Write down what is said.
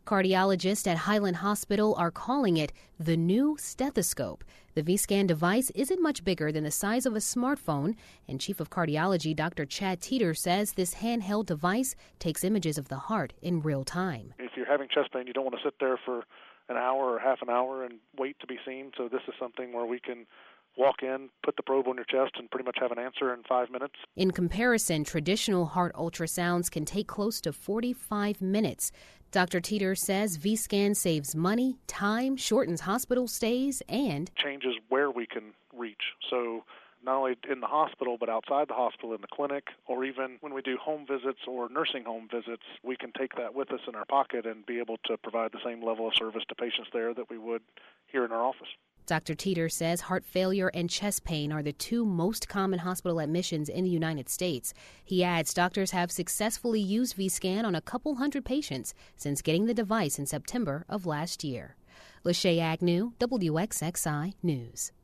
Cardiologists at Highland Hospital are calling it the new stethoscope. The Vscan device isn't much bigger than the size of a smartphone, and Chief of Cardiology Dr. Chad Teeter says this handheld device takes images of the heart in real time. If you're having chest pain, you don't want to sit there for an hour or half an hour and wait to be seen. So this is something where we can walk in, put the probe on your chest, and pretty much have an answer in 5 minutes. In comparison, traditional heart ultrasounds can take close to 45 minutes. Dr. Teeter says Vscan saves money, time, shortens hospital stays, and changes where we can reach. So not only in the hospital, but outside the hospital, in the clinic, or even when we do home visits or nursing home visits, we can take that with us in our pocket and be able to provide the same level of service to patients there that we would here in our office. Dr. Teeter says heart failure and chest pain are the two most common hospital admissions in the United States. He adds doctors have successfully used Vscan on a couple hundred patients since getting the device in September of last year. Lachey Agnew, WXXI News.